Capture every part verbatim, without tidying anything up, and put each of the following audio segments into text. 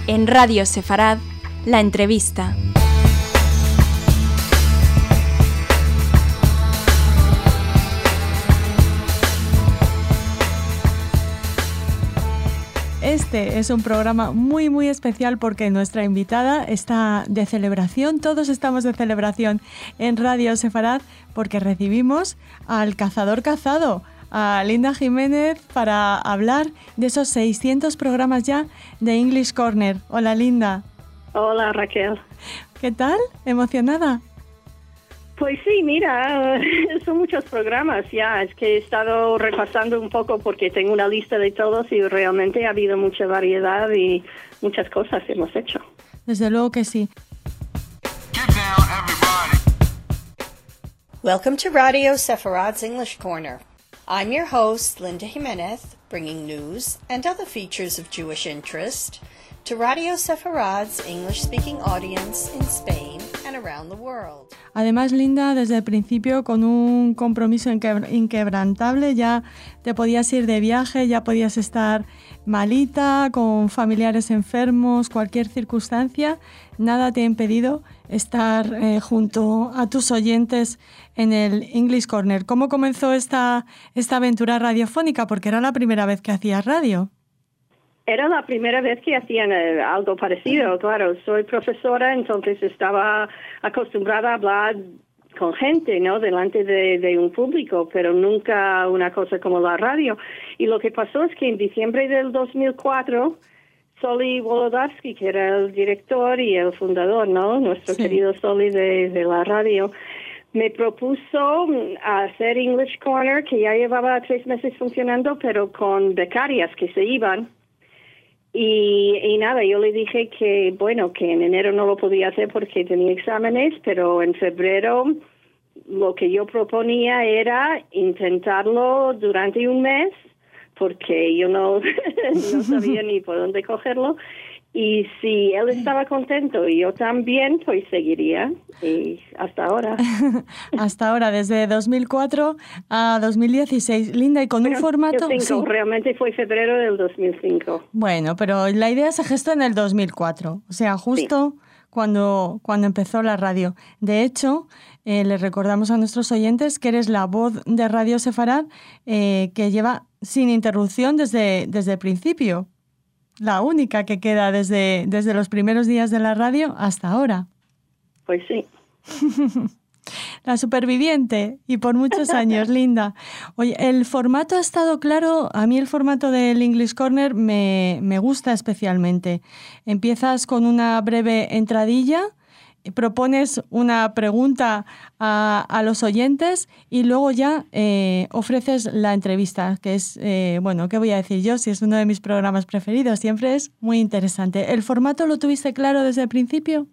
En Radio Sefarad, la entrevista. Este es un programa muy muy especial porque nuestra invitada está de celebración, todos estamos de celebración en Radio Sefarad porque recibimos al cazador cazado, a Linda Jiménez, para hablar de esos seiscientos programas ya de English Corner. Hola Linda. Hola Raquel. ¿Qué tal? ¿Emocionada? Pues sí, mira, son muchos programas ya. Es que he estado repasando un poco porque tengo una lista de todos y realmente ha habido mucha variedad y muchas cosas hemos hecho. Desde luego que sí. Welcome to Radio Sepharad's English Corner. I'm your host, Linda Jimenez, bringing news and other features of Jewish interest to Radio Sepharad's English-speaking audience in Spain and around the world. Además, Linda, desde el principio, con un compromiso inquebrantable, ya te podías ir de viaje, ya podías estar malita, con familiares enfermos, cualquier circunstancia, nada te ha impedido estar eh, junto a tus oyentes en el English Corner. ¿Cómo comenzó esta, esta aventura radiofónica? Porque era la primera vez que hacías radio. Era la primera vez que hacían eh, algo parecido, claro. Soy profesora, entonces estaba acostumbrada a hablar con gente, ¿no? Delante de, de un público, pero nunca una cosa como la radio. Y lo que pasó es que en diciembre del dos mil cuatro, Soli Wolodarsky, que era el director y el fundador, ¿no? Nuestro sí. querido Soli de, de la radio, me propuso hacer English Corner, que ya llevaba tres meses funcionando, pero con becarias que se iban. Y, y nada, yo le dije que, bueno, que en enero no lo podía hacer porque tenía exámenes, pero en febrero lo que yo proponía era intentarlo durante un mes, porque yo no, no sabía ni por dónde cogerlo. Y si él estaba contento y yo también, pues seguiría. Y hasta ahora. Hasta ahora, desde dos mil cuatro a dos mil dieciséis. Linda, y con bueno, un formato... Cinco, sí. Realmente fue febrero del dos mil cinco. Bueno, pero la idea se gestó en el dos mil cuatro. O sea, justo sí. cuando, cuando empezó la radio. De hecho, eh, les recordamos a nuestros oyentes que eres la voz de Radio Sefarad eh, que lleva sin interrupción desde, desde el principio. La única que queda desde, desde los primeros días de la radio hasta ahora. Pues sí. La superviviente, y por muchos años, Linda. Oye, el formato ha estado claro. A mí el formato del English Corner me, me gusta especialmente. Empiezas con una breve entradilla, propones una pregunta a, a los oyentes y luego ya eh, ofreces la entrevista, que es, eh, bueno, ¿qué voy a decir yo? Si es uno de mis programas preferidos, siempre es muy interesante. ¿El formato lo tuviste claro desde el principio?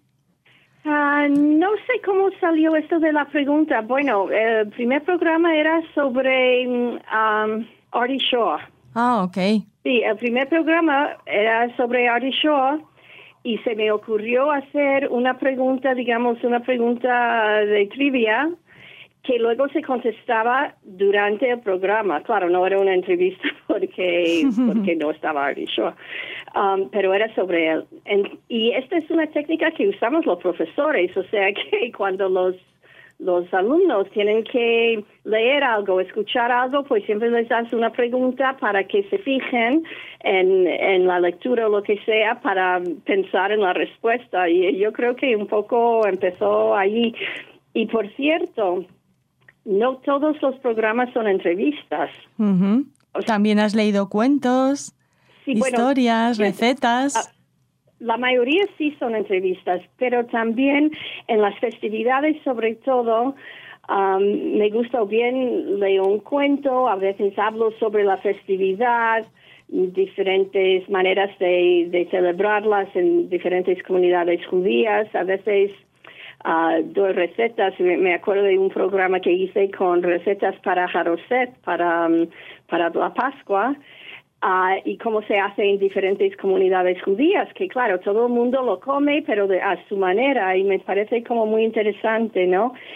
Uh, no sé cómo salió esto de la pregunta. Bueno, el primer programa era sobre um, Artie Shaw. Ah, ok. Sí, el primer programa era sobre Artie Shaw. Y se me ocurrió hacer una pregunta, digamos, una pregunta de trivia que luego se contestaba durante el programa. Claro, no era una entrevista porque porque no estaba Artie Shaw, um, pero era sobre él. En, y esta es una técnica que usamos los profesores, o sea que cuando los los alumnos tienen que leer algo, escuchar algo, pues siempre les das una pregunta para que se fijen en, en la lectura o lo que sea para pensar en la respuesta. Y yo creo que un poco empezó allí. Y por cierto, no todos los programas son entrevistas. Uh-huh. O sea, también has leído cuentos, sí, historias, bueno, recetas... Uh, La mayoría sí son entrevistas, pero también en las festividades, sobre todo, um, me gusta o bien leer un cuento, a veces hablo sobre la festividad, diferentes maneras de, de celebrarlas en diferentes comunidades judías, a veces uh, doy recetas. Me acuerdo de un programa que hice con recetas para Haroset, para, um, para la Pascua, Uh, y cómo se hace en diferentes comunidades judías, que claro, todo el mundo lo come, pero de, a su manera, y me parece como muy interesante, ¿no?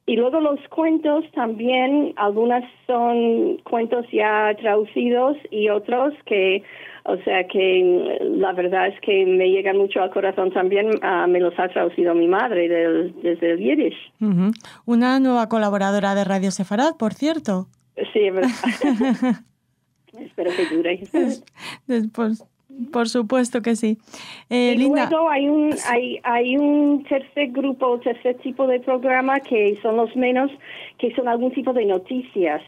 Y luego los cuentos también, algunas son cuentos ya traducidos y otros que, o sea que la verdad es que me llegan mucho al corazón también, uh, me los ha traducido mi madre del, desde el Yiddish. Uh-huh. Una nueva colaboradora de Radio Sefarad, por cierto. Sí, es verdad. Espero que dure. Después. Por supuesto que sí. Eh, y Linda. luego hay un hay hay un tercer grupo, tercer tipo de programa que son los menos, que son algún tipo de noticias.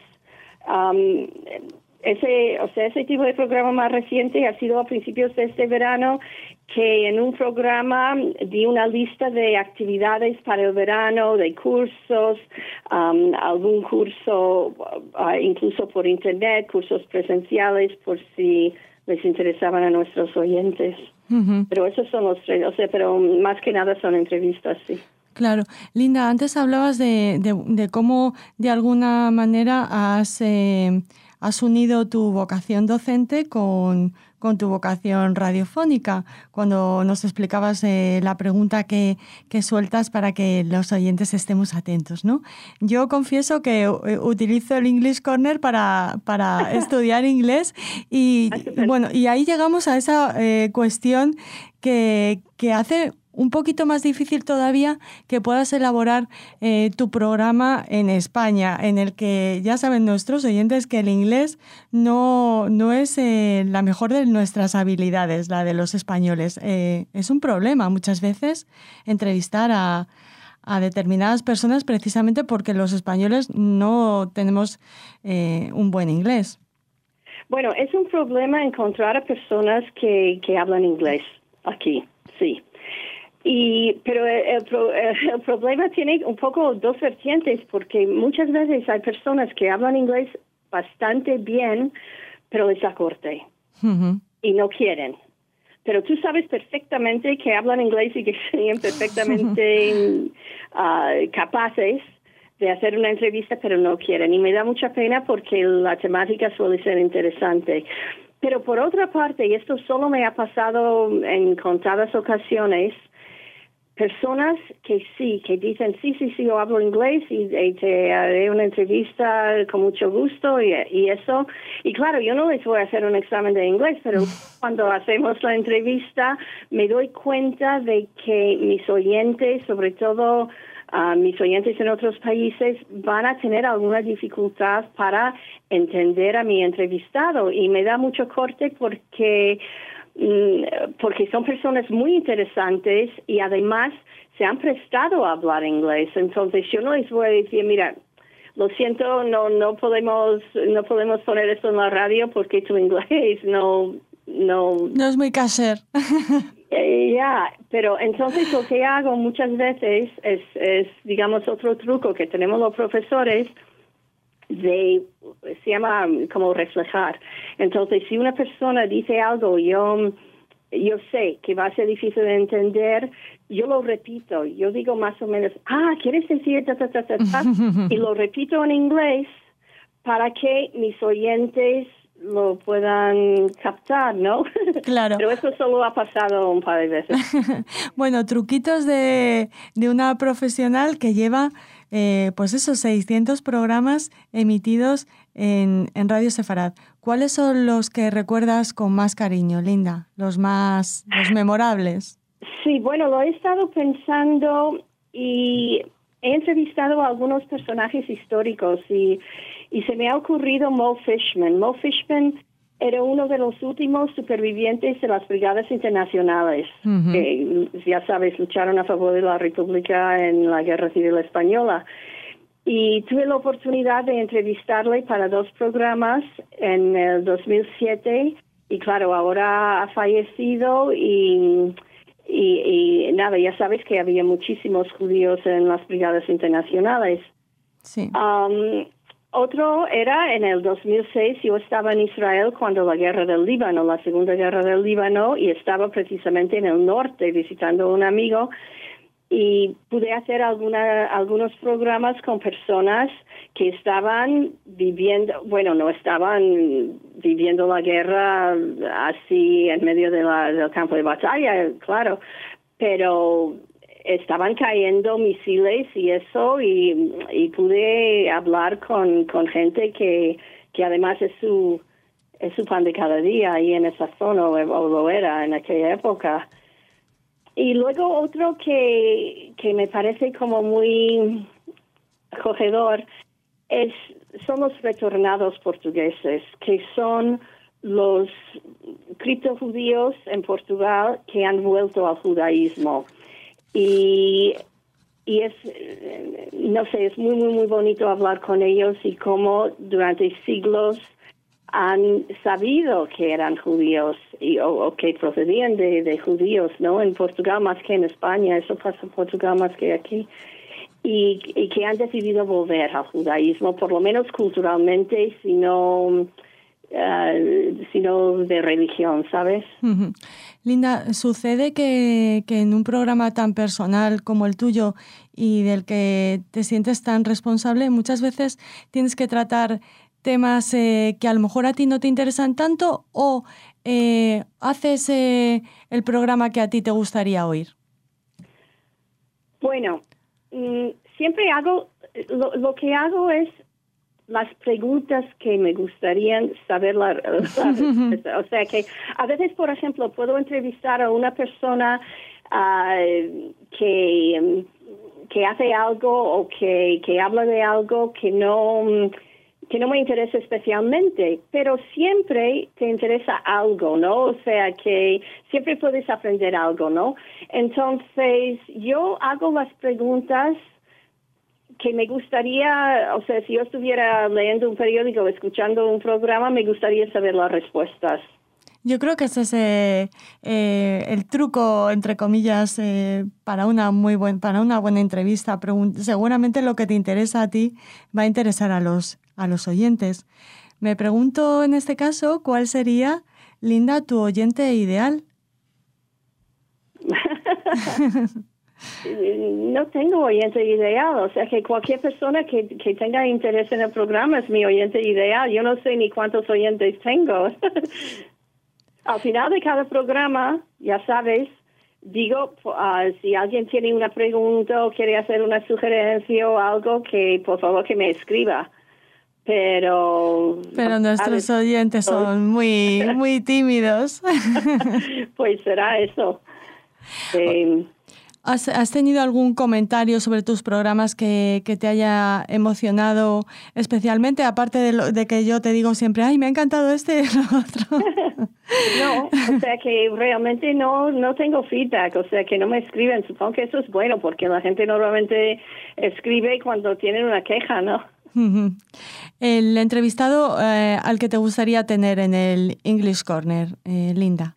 Um, ese, o sea, ese tipo de programa más reciente ha sido a principios de este verano, que en un programa di una lista de actividades para el verano, de cursos, um, algún curso uh, incluso por internet, cursos presenciales, por si les interesaban a nuestros oyentes. Uh-huh. Pero esos son los tres, o sea, pero más que nada son entrevistas, sí. Claro. Linda, antes hablabas de, de, de cómo de alguna manera has, eh, has unido tu vocación docente con, con tu vocación radiofónica, cuando nos explicabas eh, la pregunta que, que sueltas para que los oyentes estemos atentos, ¿no? Yo confieso que utilizo el English Corner para, para estudiar inglés y, bueno, y ahí llegamos a esa eh, cuestión que, que hace un poquito más difícil todavía que puedas elaborar eh, tu programa en España, en el que ya saben nuestros oyentes que el inglés no, no es eh, la mejor de nuestras habilidades, la de los españoles. Eh, es un problema muchas veces entrevistar a, a determinadas personas precisamente porque los españoles no tenemos eh, un buen inglés. Bueno, es un problema encontrar a personas que, que hablan inglés aquí, sí. Y pero el, el, el problema tiene un poco dos vertientes, porque muchas veces hay personas que hablan inglés bastante bien, pero les da corte uh-huh. y no quieren. Pero tú sabes perfectamente que hablan inglés y que serían perfectamente uh, capaces de hacer una entrevista, pero no quieren. Y me da mucha pena porque la temática suele ser interesante. Pero por otra parte, y esto solo me ha pasado en contadas ocasiones, personas que sí, que dicen, sí, sí, sí, yo hablo inglés y, y te haré una entrevista con mucho gusto y, y eso. Y claro, yo no les voy a hacer un examen de inglés, pero cuando hacemos la entrevista me doy cuenta de que mis oyentes, sobre todo uh, mis oyentes en otros países, van a tener alguna dificultad para entender a mi entrevistado. Y me da mucho corte porque... porque son personas muy interesantes y además se han prestado a hablar inglés. Entonces yo no les voy a decir, mira, lo siento, no no podemos no podemos poner esto en la radio porque tu inglés no no no es muy caser. Eh, ya, pero entonces lo que hago muchas veces es, es digamos otro truco que tenemos los profesores, de se llama como reflejar. Entonces, si una persona dice algo, yo yo sé que va a ser difícil de entender, yo lo repito, yo digo más o menos, ah, ¿quieres decir ta, ta, ta, ta, ta? Y lo repito en inglés para que mis oyentes lo puedan captar, ¿no? Claro. Pero eso solo ha pasado un par de veces. Bueno, truquitos de, de una profesional que lleva Eh, pues esos seiscientos programas emitidos en, en Radio Sefarad. ¿Cuáles son los que recuerdas con más cariño, Linda? Los más, los memorables. Sí, bueno, lo he estado pensando y he entrevistado a algunos personajes históricos y, y se me ha ocurrido Mo Fishman. Mo Fishman era uno de los últimos supervivientes de las brigadas internacionales, uh-huh. que, ya sabes, lucharon a favor de la República en la Guerra Civil Española. Y tuve la oportunidad de entrevistarle para dos programas en el dos mil siete. Y claro, ahora ha fallecido y, y, y nada, ya sabes que había muchísimos judíos en las brigadas internacionales. Sí. Um, Otro era en el dos mil seis, yo estaba en Israel cuando la guerra del Líbano, la segunda guerra del Líbano, y estaba precisamente en el norte visitando a un amigo y pude hacer alguna, algunos programas con personas que estaban viviendo, bueno, no estaban viviendo la guerra así en medio de la, del campo de batalla, claro, pero estaban cayendo misiles y eso, y, y pude hablar con, con gente que, que además es su, es su pan de cada día ahí en esa zona, o, o lo era en aquella época. Y luego otro que, que me parece como muy acogedor es, son los retornados portugueses, que son los criptojudíos en Portugal que han vuelto al judaísmo. Y, y es, no sé, es muy, muy, muy bonito hablar con ellos y cómo durante siglos han sabido que eran judíos y, o, o que procedían de, de judíos, ¿no? En Portugal más que en España, eso pasa en Portugal más que aquí. Y, y que han decidido volver al judaísmo, por lo menos culturalmente, sino, uh, sino de religión, ¿sabes? Uh-huh. Linda, ¿sucede que, que en un programa tan personal como el tuyo y del que te sientes tan responsable, muchas veces tienes que tratar temas eh, que a lo mejor a ti no te interesan tanto, o eh, haces eh, el programa que a ti te gustaría oír? Bueno, mm, siempre hago, lo, lo que hago es las preguntas que me gustaría saber la, la respuesta. O sea que a veces, por ejemplo, puedo entrevistar a una persona uh, que, que hace algo o que, que habla de algo que no... que no me interesa especialmente, pero siempre te interesa algo, ¿no? O sea, que siempre puedes aprender algo, ¿no? Entonces, yo hago las preguntas que me gustaría, o sea, si yo estuviera leyendo un periódico o escuchando un programa, me gustaría saber las respuestas. Yo creo que ese es eh, eh, el truco, entre comillas, eh, para una muy buen, para una buena entrevista. Pregun- seguramente lo que te interesa a ti va a interesar a los, a los oyentes. Me pregunto en este caso, ¿cuál sería, Linda, tu oyente ideal? No tengo oyente ideal, o sea que cualquier persona que, que tenga interés en el programa es mi oyente ideal. Yo no sé ni cuántos oyentes tengo. Al final de cada programa, ya sabes, digo, uh, si alguien tiene una pregunta o quiere hacer una sugerencia o algo, que por favor que me escriba. Pero... Pero nuestros ¿sabes? oyentes son muy, muy tímidos. Pues será eso. Eh, ¿Has, ¿Has tenido algún comentario sobre tus programas que, que te haya emocionado especialmente? Aparte de, lo, de que yo te digo siempre, ay, me ha encantado este y lo otro. No, o sea que realmente no, no tengo feedback, o sea que no me escriben. Supongo que eso es bueno porque la gente normalmente escribe cuando tienen una queja, ¿no? Uh-huh. El entrevistado eh, al que te gustaría tener en el English Corner, eh, Linda.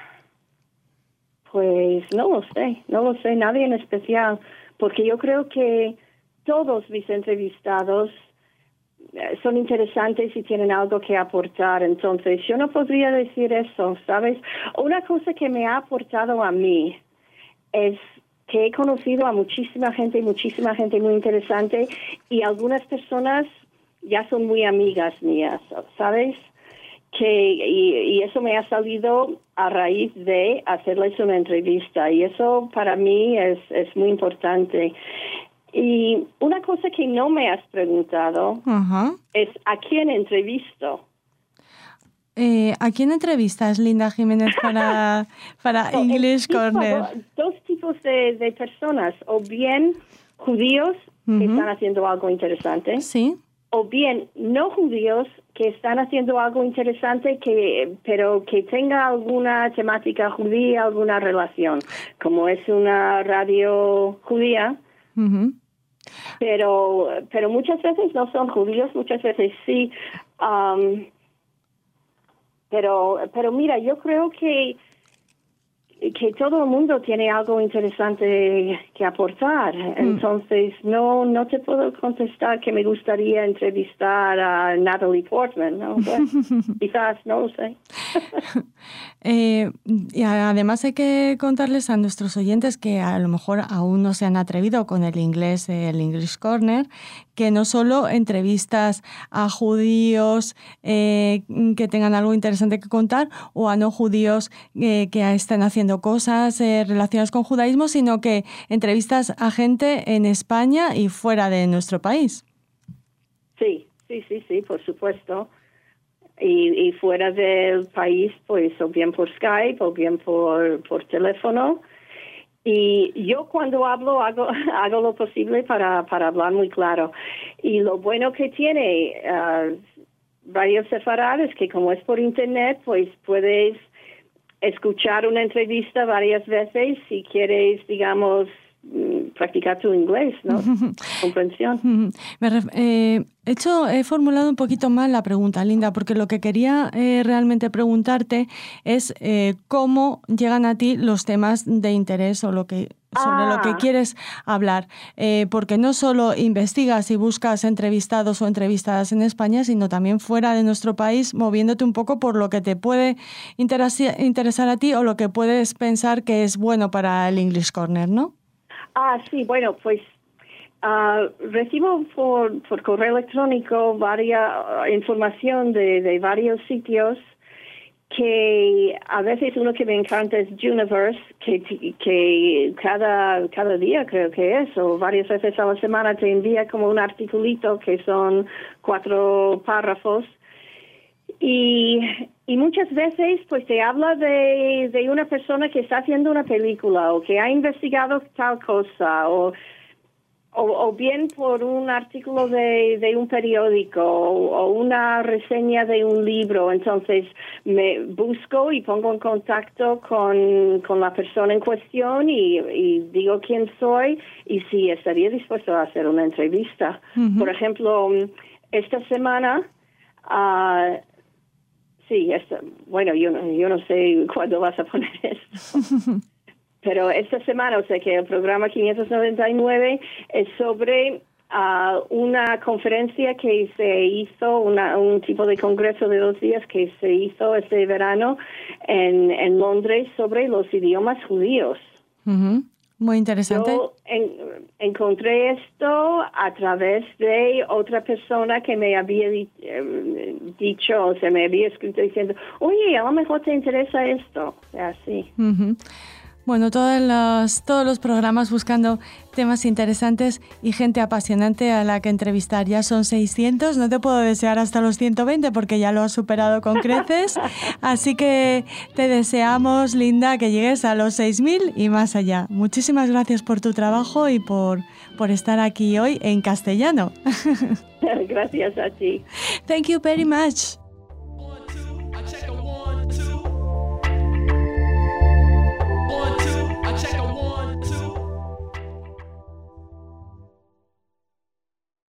Pues no lo sé, no lo sé, nadie en especial, porque yo creo que todos mis entrevistados son interesantes y tienen algo que aportar, entonces yo no podría decir eso, ¿sabes? Una cosa que me ha aportado a mí es que he conocido a muchísima gente, muchísima gente muy interesante, y algunas personas ya son muy amigas mías, ¿sabes? Que y, y eso me ha salido a raíz de hacerles una entrevista, y eso para mí es, es muy importante. Y una cosa que no me has preguntado uh-huh. es ¿a quién entrevisto? Eh, ¿A quién entrevistas, Linda Jiménez, para, para no, English tipo, Corner? Dos tipos de, de personas, o bien judíos uh-huh. que están haciendo algo interesante, sí, o bien no judíos que están haciendo algo interesante, que pero que tenga alguna temática judía, alguna relación, como es una radio judía. Uh-huh. Pero pero muchas veces no son judíos, muchas veces sí. Um, pero pero mira, yo creo que que todo el mundo tiene algo interesante que aportar. Mm. Entonces, no no te puedo contestar que me gustaría entrevistar a Natalie Portman, ¿no? Pues, quizás, no lo sé. eh, y además hay que contarles a nuestros oyentes que a lo mejor aún no se han atrevido con el inglés, el English Corner, que no solo entrevistas a judíos eh, que tengan algo interesante que contar o a no judíos eh, que estén haciendo cosas eh, relacionadas con judaísmo, sino que entrevistas a gente en España y fuera de nuestro país. Sí, sí, sí, sí, por supuesto. Y, y fuera del país, pues, o bien por Skype o bien por, por teléfono. Y yo cuando hablo hago, hago lo posible para, para hablar muy claro. Y lo bueno que tiene uh, Radio Sefarad es que como es por internet, pues puedes escuchar una entrevista varias veces si quieres, digamos, practicar tu inglés, ¿no? Comprensión. Me ref- eh, he, hecho, he formulado un poquito mal la pregunta, Linda, porque lo que quería eh, realmente preguntarte es eh, cómo llegan a ti los temas de interés o lo que sobre ah. lo que quieres hablar, eh, porque no solo investigas y buscas entrevistados o entrevistadas en España, sino también fuera de nuestro país, moviéndote un poco por lo que te puede interesi- interesar a ti o lo que puedes pensar que es bueno para el English Corner, ¿no? Ah, sí, bueno, pues uh, recibo por, por correo electrónico varias uh, información de, de varios sitios que a veces uno que me encanta es Juniverse, que, que cada, cada día creo que es, o varias veces a la semana te envía como un articulito que son cuatro párrafos. Y, y muchas veces pues te habla de, de una persona que está haciendo una película o que ha investigado tal cosa o, o, o bien por un artículo de, de un periódico o, o una reseña de un libro. Entonces me busco y pongo en contacto con, con la persona en cuestión y, y digo quién soy y si estaría dispuesto a hacer una entrevista. Uh-huh. Por ejemplo, esta semana... Uh, Sí, esto, bueno, yo, yo no sé cuándo vas a poner esto, pero esta semana, o sea que el programa quinientos noventa y nueve es sobre uh, una conferencia que se hizo, una, un tipo de congreso de dos días que se hizo este verano en, en Londres sobre los idiomas judíos. Uh-huh. Muy interesante. Yo en, encontré esto a través de otra persona que me había di, eh, dicho, o sea, me había escrito diciendo, oye, a lo mejor te interesa esto. Así. Uh-huh. Bueno, todos los, todos los programas buscando temas interesantes y gente apasionante a la que entrevistar. Ya son seiscientos, no te puedo desear hasta los ciento veinte porque ya lo has superado con creces. Así que te deseamos, Linda, que llegues a los seis mil y más allá. Muchísimas gracias por tu trabajo y por, por estar aquí hoy en castellano. Gracias a ti. Thank you very much.